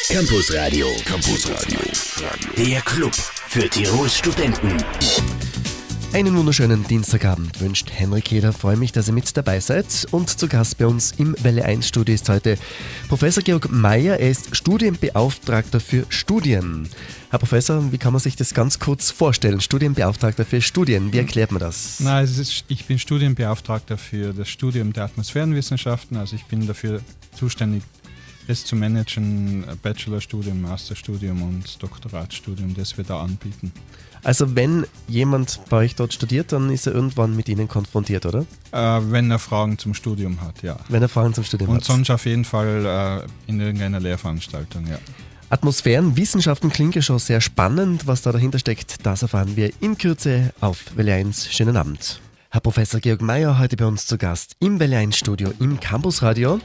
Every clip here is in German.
Campus Radio. Campus Radio. Der Club für Tirols Studenten. Einen wunderschönen Dienstagabend wünscht Henrik Heder. Freue mich, dass ihr mit dabei seid. Und zu Gast bei uns im Welle 1 Studio ist heute Professor Georg Meyer. Er ist Studienbeauftragter für Studien. Herr Professor, wie kann man sich das ganz kurz vorstellen? Studienbeauftragter für Studien, wie erklärt man das? Ich bin Studienbeauftragter für das Studium der Atmosphärenwissenschaften. Also ich bin dafür zuständig, das zu managen, Bachelorstudium, Masterstudium und Doktoratsstudium, das wir da anbieten. Also wenn jemand bei euch dort studiert, dann ist er irgendwann mit Ihnen konfrontiert, oder? Wenn er Fragen zum Studium hat, ja. Wenn er Fragen zum Studium hat. Und sonst auf jeden Fall in irgendeiner Lehrveranstaltung, ja. Atmosphärenwissenschaften klingt ja schon sehr spannend. Was da dahinter steckt, das erfahren wir in Kürze auf Welle 1. Schönen Abend. Herr Professor Georg Meyer, heute bei uns zu Gast im Welle 1 Studio im Campusradio.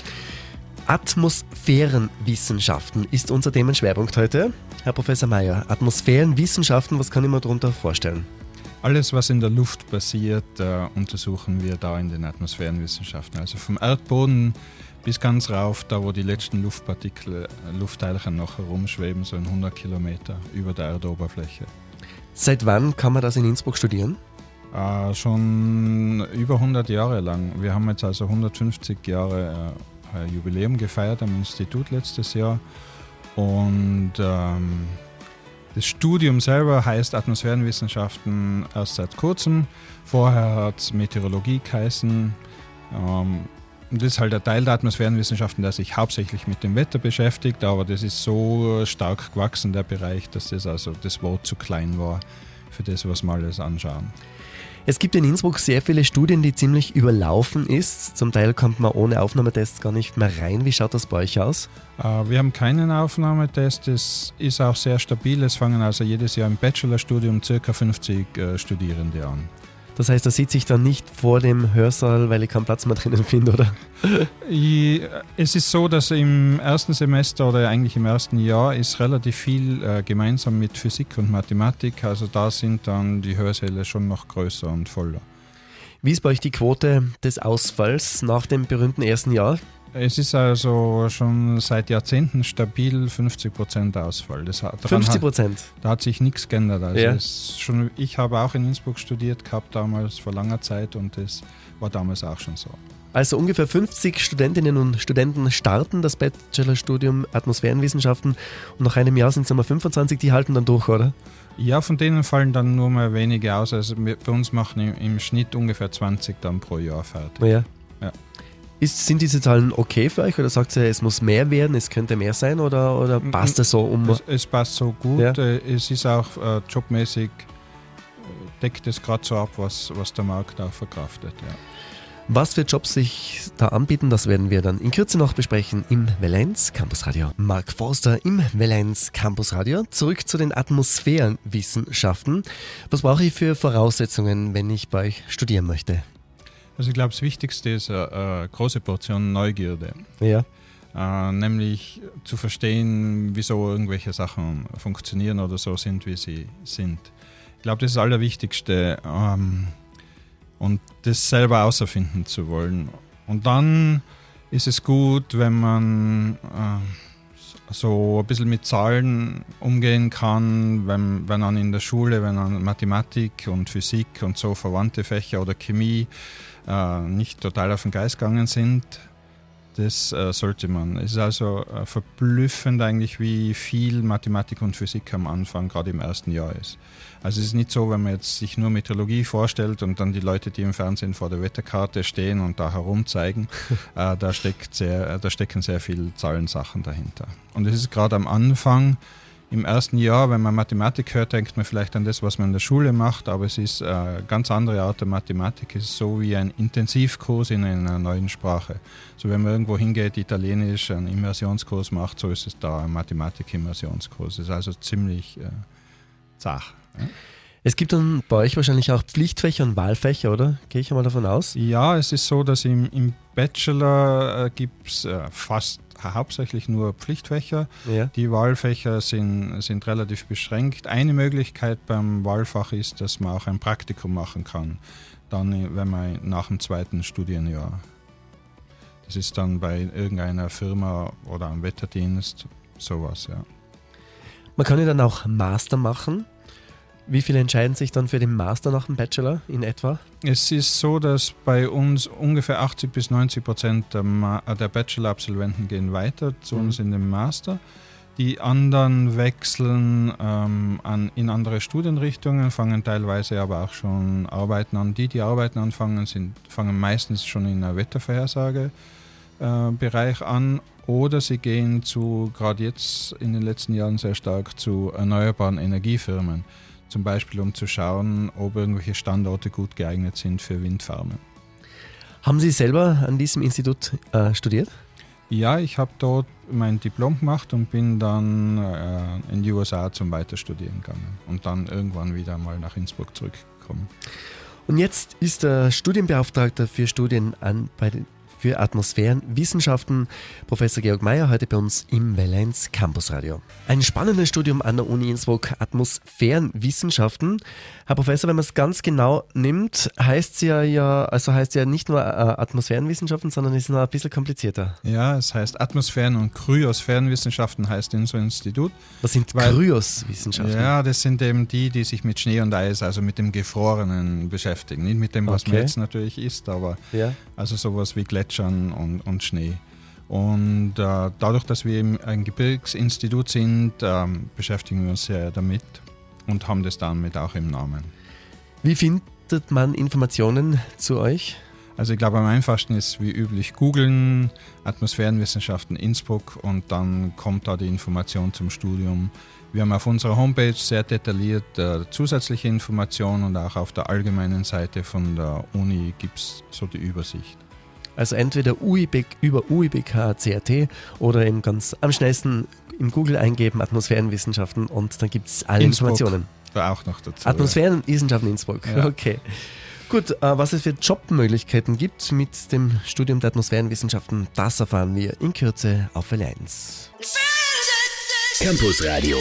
Atmosphärenwissenschaften ist unser Themenschwerpunkt heute. Herr Professor Meyer, Atmosphärenwissenschaften, was kann ich mir darunter vorstellen? Alles, was in der Luft passiert, untersuchen wir da in den Atmosphärenwissenschaften. Also vom Erdboden bis ganz rauf, da wo die letzten Luftpartikel, Luftteilchen noch herumschweben, so in 100 Kilometer über der Erdoberfläche. Seit wann kann man das in Innsbruck studieren? Schon über 100 Jahre lang. Wir haben jetzt also 150 Jahre Jubiläum gefeiert am Institut letztes Jahr. Und das Studium selber heißt Atmosphärenwissenschaften erst seit kurzem. Vorher hat es Meteorologie geheißen. Und das ist halt ein Teil der Atmosphärenwissenschaften, der sich hauptsächlich mit dem Wetter beschäftigt. Aber das ist so stark gewachsen, der Bereich, dass das Wort zu klein war für das, was wir alles anschauen. Es gibt in Innsbruck sehr viele Studien, die ziemlich überlaufen ist. Zum Teil kommt man ohne Aufnahmetest gar nicht mehr rein. Wie schaut das bei euch aus? Wir haben keinen Aufnahmetest. Es ist auch sehr stabil. Es fangen also jedes Jahr im Bachelorstudium ca. 50 Studierende an. Das heißt, da sitze ich dann nicht vor dem Hörsaal, weil ich keinen Platz mehr drinnen finde, oder? Es ist so, dass im ersten Semester oder eigentlich im ersten Jahr ist relativ viel gemeinsam mit Physik und Mathematik. Also da sind dann die Hörsäle schon noch größer und voller. Wie ist bei euch die Quote des Ausfalls nach dem berühmten ersten Jahr? Es ist also schon seit Jahrzehnten stabil 50% Ausfall. 50%? Da hat sich nichts geändert. Also ja. Ich habe auch in Innsbruck studiert gehabt damals vor langer Zeit und das war damals auch schon so. Also ungefähr 50 Studentinnen und Studenten starten das Bachelorstudium Atmosphärenwissenschaften und nach einem Jahr sind es einmal 25, die halten dann durch, oder? Ja, von denen fallen dann nur mal wenige aus. Also bei uns machen im Schnitt ungefähr 20 dann pro Jahr fertig. Ja. Ja. Sind diese Zahlen okay für euch oder sagt ihr, es muss mehr werden, es könnte mehr sein oder passt es so um? Es passt so gut. Ja. Es ist auch jobmäßig, deckt es gerade so ab, was der Markt auch verkraftet. Ja. Was für Jobs sich da anbieten, das werden wir dann in Kürze noch besprechen im Welle 1 Campusradio. Mark Forster im Welle 1 Campusradio. Zurück zu den Atmosphärenwissenschaften. Was brauche ich für Voraussetzungen, wenn ich bei euch studieren möchte? Also ich glaube, das Wichtigste ist eine große Portion Neugierde. Ja. Nämlich zu verstehen, wieso irgendwelche Sachen funktionieren oder so sind, wie sie sind. Ich glaube, das ist das Allerwichtigste. Und das selber außerfinden zu wollen. Und dann ist es gut, wenn man so ein bisschen mit Zahlen umgehen kann, wenn man in der Schule, wenn man Mathematik und Physik und so verwandte Fächer oder Chemie nicht total auf den Geist gegangen sind. Das sollte man. Es ist also verblüffend eigentlich, wie viel Mathematik und Physik am Anfang, gerade im ersten Jahr ist. Also es ist nicht so, wenn man jetzt sich nur Meteorologie vorstellt und dann die Leute, die im Fernsehen vor der Wetterkarte stehen und da herumzeigen, da stecken sehr viele Zahlensachen dahinter. Und es ist gerade am Anfang, im ersten Jahr, wenn man Mathematik hört, denkt man vielleicht an das, was man in der Schule macht, aber es ist eine ganz andere Art der Mathematik. Es ist so wie ein Intensivkurs in einer neuen Sprache. So wenn man irgendwo hingeht, Italienisch, einen Immersionskurs macht, so ist es da ein Mathematik-Immersionskurs. Es ist also ziemlich zach. Ja? Es gibt dann bei euch wahrscheinlich auch Pflichtfächer und Wahlfächer, oder? Gehe ich einmal davon aus? Ja, es ist so, dass im Bachelor gibt es fast hauptsächlich nur Pflichtfächer. Ja. Die Wahlfächer sind relativ beschränkt. Eine Möglichkeit beim Wahlfach ist, dass man auch ein Praktikum machen kann, dann, wenn man nach dem zweiten Studienjahr. Das ist dann bei irgendeiner Firma oder am Wetterdienst, sowas, ja. Man kann ja dann auch Master machen. Wie viele entscheiden sich dann für den Master nach dem Bachelor in etwa? Es ist so, dass bei uns ungefähr 80-90% der Bachelor-Absolventen gehen weiter zu uns in den Master. Die anderen wechseln in andere Studienrichtungen, fangen teilweise aber auch schon Arbeiten an. Die Arbeiten anfangen, fangen meistens schon in der Wettervorhersage-Bereich an, oder sie gehen gerade jetzt in den letzten Jahren sehr stark zu erneuerbaren Energiefirmen. Zum Beispiel, um zu schauen, ob irgendwelche Standorte gut geeignet sind für Windfarmen. Haben Sie selber an diesem Institut studiert? Ja, ich habe dort mein Diplom gemacht und bin dann in die USA zum Weiterstudieren gegangen und dann irgendwann wieder mal nach Innsbruck zurückgekommen. Und jetzt ist der Studienbeauftragter für für Atmosphärenwissenschaften, Professor Georg Meyer, heute bei uns im Welle 1 Campusradio. Ein spannendes Studium an der Uni Innsbruck, Atmosphärenwissenschaften. Herr Professor, wenn man es ganz genau nimmt, heißt ja nicht nur Atmosphärenwissenschaften, sondern ist noch ein bisschen komplizierter. Ja, es heißt Atmosphären- und Kryosphärenwissenschaften heißt in so einem Institut. Was sind Kryoswissenschaften? Ja, das sind eben die sich mit Schnee und Eis, also mit dem Gefrorenen beschäftigen. Nicht mit dem, was man jetzt natürlich isst, aber also sowas wie Gletschern und Schnee. Und dadurch, dass wir eben ein Gebirgsinstitut sind, beschäftigen wir uns sehr damit und haben das damit auch im Namen. Wie findet man Informationen zu euch? Also ich glaube, am einfachsten ist wie üblich googeln, Atmosphärenwissenschaften Innsbruck, und dann kommt da die Information zum Studium. Wir haben auf unserer Homepage sehr detailliert zusätzliche Informationen, und auch auf der allgemeinen Seite von der Uni gibt es so die Übersicht. Also entweder über uibk.cat oder eben ganz am schnellsten im Google eingeben Atmosphärenwissenschaften und dann gibt es alle Innsbruck Informationen. war auch noch dazu. Atmosphärenwissenschaften Innsbruck, ja. Okay. Gut, was es für Jobmöglichkeiten gibt mit dem Studium der Atmosphärenwissenschaften, das erfahren wir in Kürze auf Welle 1. Campusradio.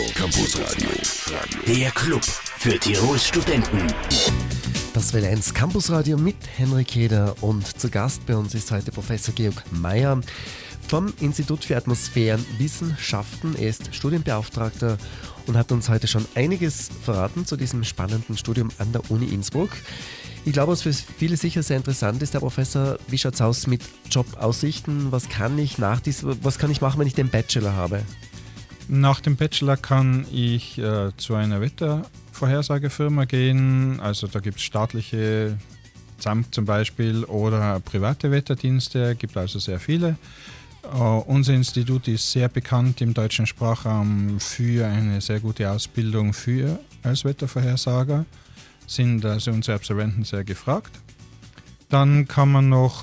Der Club für Tirols Studenten. Das Welle 1 Campusradio mit Henrik Heder, und zu Gast bei uns ist heute Professor Georg Meyer vom Institut für Atmosphärenwissenschaften. Er ist Studienbeauftragter und hat uns heute schon einiges verraten zu diesem spannenden Studium an der Uni Innsbruck. Ich glaube, was für viele sicher sehr interessant ist, Herr Professor, wie schaut es aus mit Jobaussichten? Was kann ich machen, wenn ich den Bachelor habe? Nach dem Bachelor kann ich zu einer Wettervorhersagefirma gehen. Also da gibt es staatliche, ZAMK zum Beispiel, oder private Wetterdienste, gibt also sehr viele. Unser Institut ist sehr bekannt im deutschen Sprachraum für eine sehr gute Ausbildung als Wettervorhersager. Sind also unsere Absolventen sehr gefragt. Dann kann man noch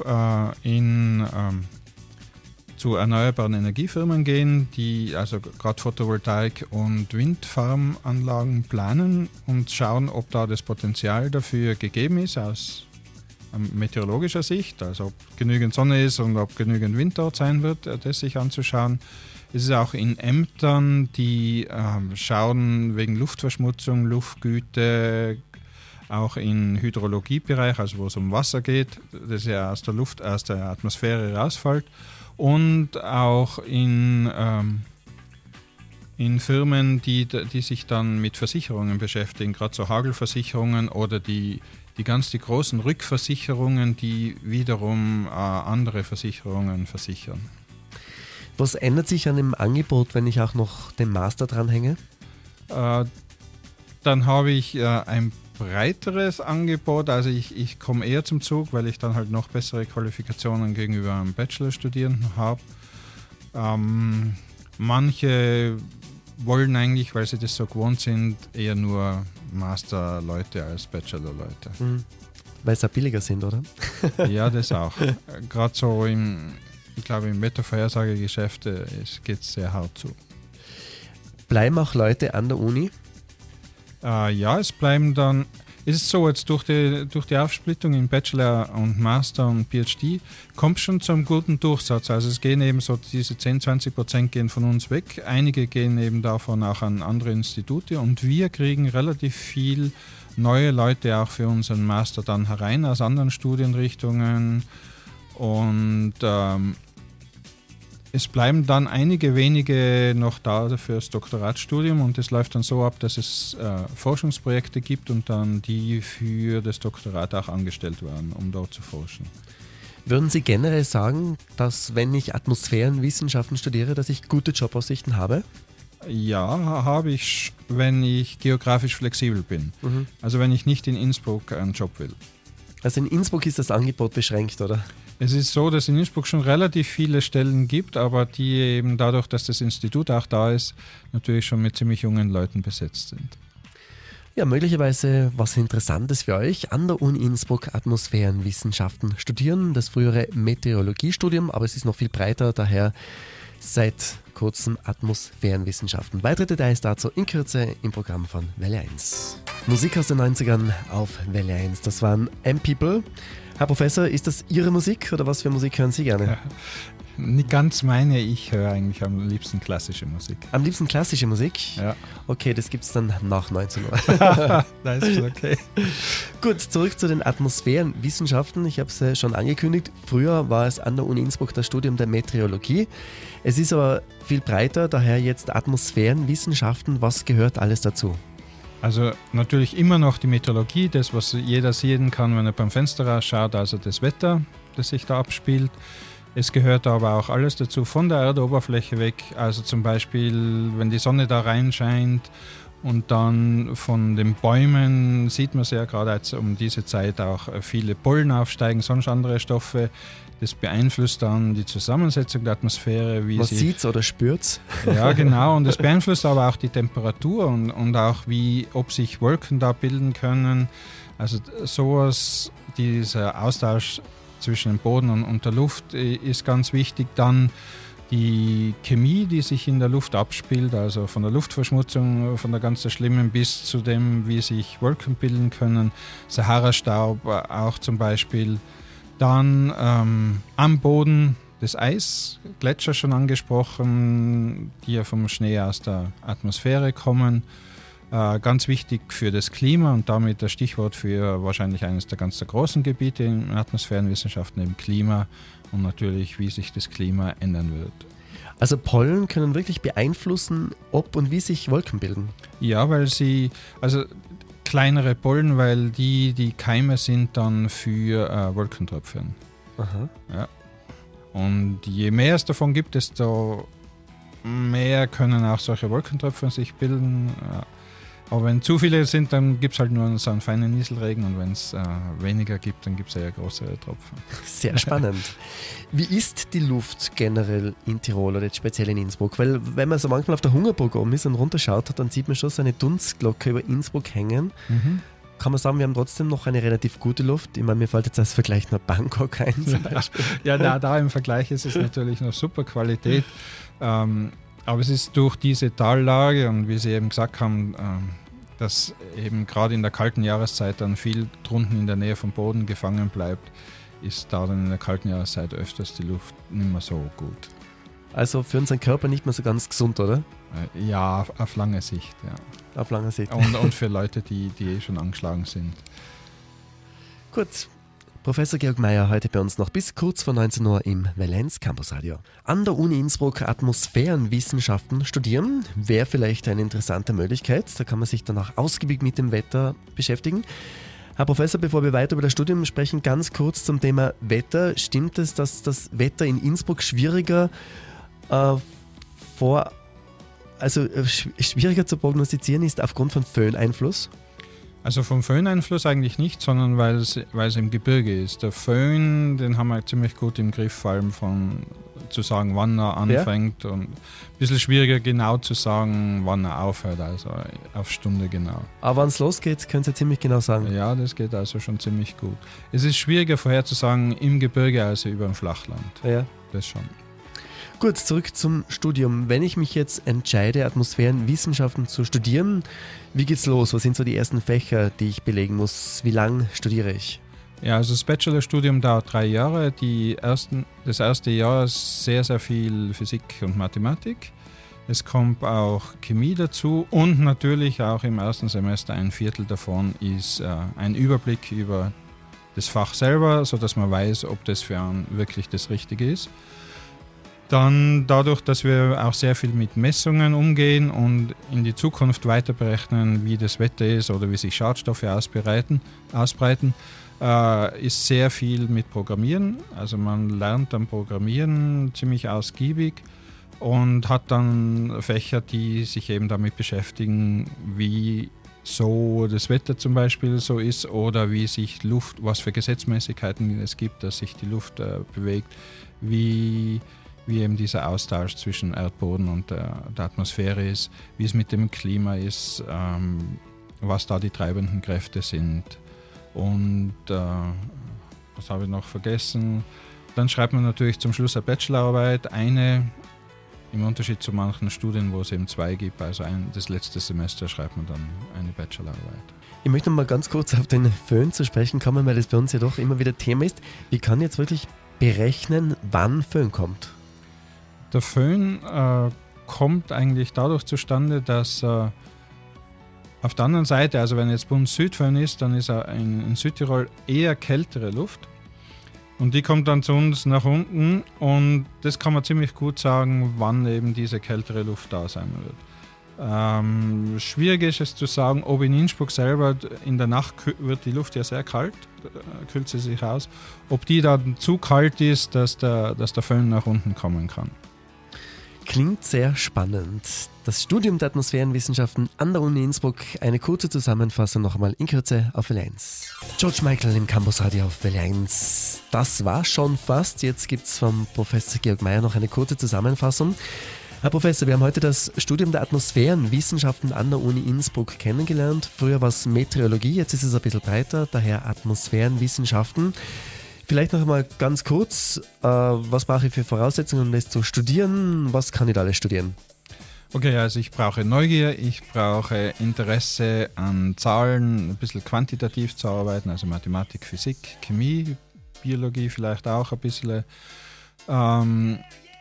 zu erneuerbaren Energiefirmen gehen, die also gerade Photovoltaik- und Windfarmanlagen planen und schauen, ob da das Potenzial dafür gegeben ist aus meteorologischer Sicht, also ob genügend Sonne ist und ob genügend Wind dort sein wird, das sich anzuschauen. Es ist auch in Ämtern, die schauen wegen Luftverschmutzung, Luftgüte, auch im Hydrologiebereich, also wo es um Wasser geht, das ja aus der Atmosphäre rausfällt. Und auch in Firmen, die sich dann mit Versicherungen beschäftigen, gerade so Hagelversicherungen oder die großen Rückversicherungen, die wiederum andere Versicherungen versichern. Was ändert sich an dem Angebot, wenn ich auch noch den Master dranhänge? Dann habe ich ein breiteres Angebot, also ich komme eher zum Zug, weil ich dann halt noch bessere Qualifikationen gegenüber einem Bachelorstudierenden habe. Manche wollen eigentlich, weil sie das so gewohnt sind, eher nur Masterleute als Bachelorleute. Weil sie auch billiger sind, oder? Ja, das auch. Gerade so im Wettervorhersagegeschäft geht es sehr hart zu. Bleiben auch Leute an der Uni? Ja, es bleiben dann, ist es so, jetzt durch die Aufsplittung in Bachelor und Master und PhD kommt schon zum guten Durchsatz. Also es gehen eben so diese 10-20% gehen von uns weg. Einige gehen eben davon auch an andere Institute, und wir kriegen relativ viel neue Leute auch für unseren Master dann herein aus anderen Studienrichtungen. Und Es bleiben dann einige wenige noch da für das Doktoratsstudium und es läuft dann so ab, dass es Forschungsprojekte gibt und dann die für das Doktorat auch angestellt werden, um dort zu forschen. Würden Sie generell sagen, dass wenn ich Atmosphärenwissenschaften studiere, dass ich gute Jobaussichten habe? Ja, habe ich, wenn ich geografisch flexibel bin. Also wenn ich nicht in Innsbruck einen Job will. Also in Innsbruck ist das Angebot beschränkt, oder? Es ist so, dass in Innsbruck schon relativ viele Stellen gibt, aber die eben dadurch, dass das Institut auch da ist, natürlich schon mit ziemlich jungen Leuten besetzt sind. Ja, möglicherweise was Interessantes für euch. An der Uni Innsbruck Atmosphärenwissenschaften studieren, das frühere Meteorologiestudium, aber es ist noch viel breiter, daher seit kurzem Atmosphärenwissenschaften. Weitere Details dazu in Kürze im Programm von Welle 1. Musik aus den 90ern auf Welle 1, das waren M-People. Herr Professor, ist das Ihre Musik oder was für Musik hören Sie gerne? Ja, nicht ganz meine, ich höre eigentlich am liebsten klassische Musik. Am liebsten klassische Musik? Ja. Okay, das gibt es dann nach 19 Uhr. Das ist okay. Gut, zurück zu den Atmosphärenwissenschaften. Ich habe es schon angekündigt. Früher war es an der Uni Innsbruck das Studium der Meteorologie. Es ist aber viel breiter, daher jetzt Atmosphärenwissenschaften. Was gehört alles dazu? Also natürlich immer noch die Meteorologie, das, was jeder sehen kann, wenn er beim Fenster rausschaut, also das Wetter, das sich da abspielt. Es gehört aber auch alles dazu von der Erdoberfläche weg, also zum Beispiel, wenn die Sonne da reinscheint und dann von den Bäumen sieht man sehr gerade jetzt um diese Zeit auch viele Pollen aufsteigen, sonst andere Stoffe. Das beeinflusst dann die Zusammensetzung der Atmosphäre. Man sieht es oder spürt es. Ja, genau. Und es beeinflusst aber auch die Temperatur und auch, ob sich Wolken da bilden können. Also sowas, dieser Austausch zwischen dem Boden und der Luft ist ganz wichtig. Dann die Chemie, die sich in der Luft abspielt, also von der Luftverschmutzung, von der ganz schlimmen bis zu dem, wie sich Wolken bilden können. Sahara-Staub auch zum Beispiel. Dann am Boden das Eis, Gletscher schon angesprochen, die ja vom Schnee aus der Atmosphäre kommen. Ganz wichtig für das Klima und damit das Stichwort für wahrscheinlich eines der ganz großen Gebiete in Atmosphärenwissenschaften, eben Klima und natürlich, wie sich das Klima ändern wird. Also Pollen können wirklich beeinflussen, ob und wie sich Wolken bilden? Ja, weil kleinere Pollen, weil die Keime sind dann für Wolkentröpfchen. Aha. Ja. Und je mehr es davon gibt, desto mehr können auch solche Wolkentröpfchen sich bilden. Aber wenn zu viele sind, dann gibt es halt nur so einen feinen Nieselregen und wenn es weniger gibt, dann gibt es ja größere Tropfen. Sehr spannend. Wie ist die Luft generell in Tirol oder jetzt speziell in Innsbruck? Weil wenn man so manchmal auf der Hungerburg oben ist und runterschaut, dann sieht man schon so eine Dunstglocke über Innsbruck hängen. Kann man sagen, wir haben trotzdem noch eine relativ gute Luft. Ich meine, mir fällt jetzt als Vergleich nur Bangkok ein zum Beispiel. Ja, da im Vergleich ist es natürlich noch super Qualität. Aber es ist durch diese Tallage und wie Sie eben gesagt haben, dass eben gerade in der kalten Jahreszeit dann viel drunten in der Nähe vom Boden gefangen bleibt, ist da dann in der kalten Jahreszeit öfters die Luft nicht mehr so gut. Also für unseren Körper nicht mehr so ganz gesund, oder? Ja, auf lange Sicht, ja. Auf lange Sicht. Und für Leute, die schon angeschlagen sind. Gut. Professor Georg Meier heute bei uns noch bis kurz vor 19 Uhr im Welle 1 Campusradio. An der Uni Innsbruck Atmosphärenwissenschaften studieren wäre vielleicht eine interessante Möglichkeit. Da kann man sich dann auch ausgiebig mit dem Wetter beschäftigen. Herr Professor, bevor wir weiter über das Studium sprechen, ganz kurz zum Thema Wetter. Stimmt es, dass das Wetter in Innsbruck schwieriger schwieriger zu prognostizieren ist aufgrund von Föhneinfluss? Also vom Föhneinfluss eigentlich nicht, sondern weil es im Gebirge ist. Der Föhn, den haben wir ziemlich gut im Griff, vor allem zu sagen, wann er anfängt. Ja. Und ein bisschen schwieriger genau zu sagen, wann er aufhört, also auf Stunde genau. Aber wenn es losgeht, können Sie ziemlich genau sagen. Ja, das geht also schon ziemlich gut. Es ist schwieriger vorherzusagen im Gebirge als über dem Flachland. Ja. Das schon. Gut, zurück zum Studium. Wenn ich mich jetzt entscheide, Atmosphärenwissenschaften zu studieren, wie geht's los? Was sind so die ersten Fächer, die ich belegen muss? Wie lang studiere ich? Ja, also das Bachelorstudium dauert 3 Jahre. Das erste Jahr ist sehr, sehr viel Physik und Mathematik. Es kommt auch Chemie dazu und natürlich auch im ersten Semester 1/4 davon ist ein Überblick über das Fach selber, sodass man weiß, ob das für einen wirklich das Richtige ist. Dann dadurch, dass wir auch sehr viel mit Messungen umgehen und in die Zukunft weiter berechnen, wie das Wetter ist oder wie sich Schadstoffe ausbreiten, ist sehr viel mit Programmieren. Also man lernt dann Programmieren ziemlich ausgiebig und hat dann Fächer, die sich eben damit beschäftigen, wie so das Wetter zum Beispiel so ist oder wie sich Luft, was für Gesetzmäßigkeiten es gibt, dass sich die Luft bewegt, wie eben dieser Austausch zwischen Erdboden und der Atmosphäre ist, wie es mit dem Klima ist, was da die treibenden Kräfte sind. Und was habe ich noch vergessen? Dann schreibt man natürlich zum Schluss eine Bachelorarbeit, im Unterschied zu manchen Studien, wo es eben 2 gibt, also das letzte Semester schreibt man dann eine Bachelorarbeit. Ich möchte noch mal ganz kurz auf den Föhn zu sprechen kommen, weil das bei uns ja doch immer wieder Thema ist. Wie kann ich jetzt wirklich berechnen, wann Föhn kommt? Der Föhn kommt eigentlich dadurch zustande, dass auf der anderen Seite, also wenn jetzt bei uns Südföhn ist, dann ist in Südtirol eher kältere Luft und die kommt dann zu uns nach unten und das kann man ziemlich gut sagen, wann eben diese kältere Luft da sein wird. Schwierig ist es zu sagen, ob in Innsbruck selber in der Nacht wird die Luft ja sehr kalt, kühlt sie sich aus, ob die dann zu kalt ist, dass der Föhn nach unten kommen kann. Klingt sehr spannend. Das Studium der Atmosphärenwissenschaften an der Uni Innsbruck. Eine kurze Zusammenfassung nochmal in Kürze auf Welle 1. George Michael im Campusradio auf Welle 1. Das war schon fast. Jetzt gibt es vom Professor Georg Meier noch eine kurze Zusammenfassung. Herr Professor, wir haben heute das Studium der Atmosphärenwissenschaften an der Uni Innsbruck kennengelernt. Früher war es Meteorologie, jetzt ist es ein bisschen breiter, daher Atmosphärenwissenschaften. Vielleicht noch einmal ganz kurz, was brauche ich für Voraussetzungen, um das zu studieren? Was kann ich da alles studieren? Okay, also ich brauche Neugier, ich brauche Interesse an Zahlen, ein bisschen quantitativ zu arbeiten, also Mathematik, Physik, Chemie, Biologie vielleicht auch ein bisschen. Und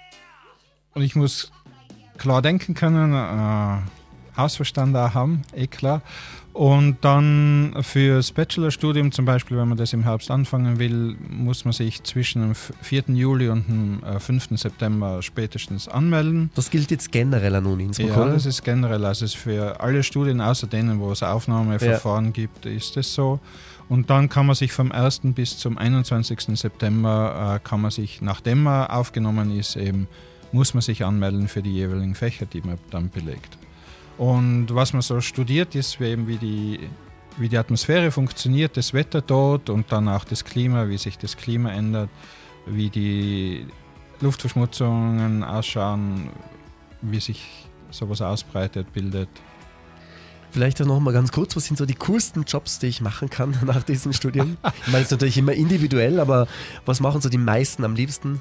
ich muss klar denken können, Hausverstand auch haben, klar. Und dann fürs Bachelorstudium zum Beispiel, wenn man das im Herbst anfangen will, muss man sich zwischen dem 4. Juli und dem 5. September spätestens anmelden. Das gilt jetzt generell an Uni Innsbruck, ja, oder? Das ist generell, also es ist für alle Studien, außer denen, wo es Aufnahmeverfahren gibt, ist es so. Und dann kann man sich vom 1. bis zum 21. September, kann man sich, nachdem man aufgenommen ist, eben, muss man sich anmelden für die jeweiligen Fächer, die man dann belegt. Und was man so studiert, ist eben, wie die Atmosphäre funktioniert, das Wetter dort und dann auch das Klima, wie sich das Klima ändert, wie die Luftverschmutzungen ausschauen, wie sich sowas ausbreitet, bildet. Vielleicht auch noch mal ganz kurz, was sind so die coolsten Jobs, die ich machen kann nach diesem Studium? Ich meine, es ist natürlich immer individuell, aber was machen so die meisten am liebsten?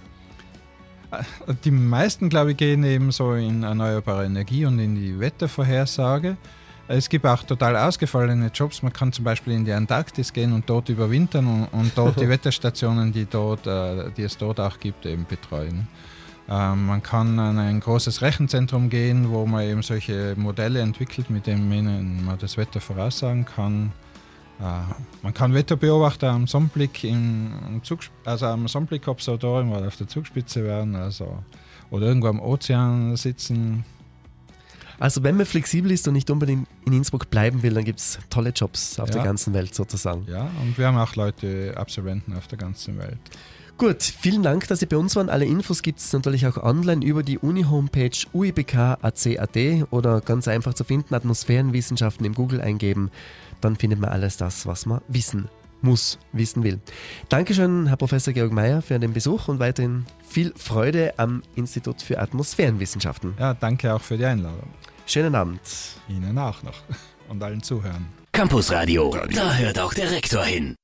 Die meisten, glaube ich, gehen eben so in erneuerbare Energie und in die Wettervorhersage. Es gibt auch total ausgefallene Jobs. Man kann zum Beispiel in die Antarktis gehen und dort überwintern und dort die Wetterstationen, die es dort auch gibt, eben betreuen. Man kann an ein großes Rechenzentrum gehen, wo man eben solche Modelle entwickelt, mit denen man das Wetter voraussagen kann. Man kann Wetterbeobachter am Sonnenblick am Sonnenblick-Observatorium oder auf der Zugspitze werden, oder irgendwo am Ozean sitzen. Also wenn man flexibel ist und nicht unbedingt in Innsbruck bleiben will, dann gibt es tolle Jobs auf der ganzen Welt sozusagen. Ja, und wir haben auch Absolventen auf der ganzen Welt. Gut, vielen Dank, dass Sie bei uns waren. Alle Infos gibt es natürlich auch online über die Uni-Homepage uibk.ac.at oder ganz einfach zu finden, Atmosphärenwissenschaften im Google eingeben. Dann findet man alles das, was man wissen muss, wissen will. Dankeschön, Herr Professor Georg Meier, für den Besuch und weiterhin viel Freude am Institut für Atmosphärenwissenschaften. Ja, danke auch für die Einladung. Schönen Abend. Ihnen auch noch und allen Zuhörern. Campusradio, da hört auch der Rektor hin.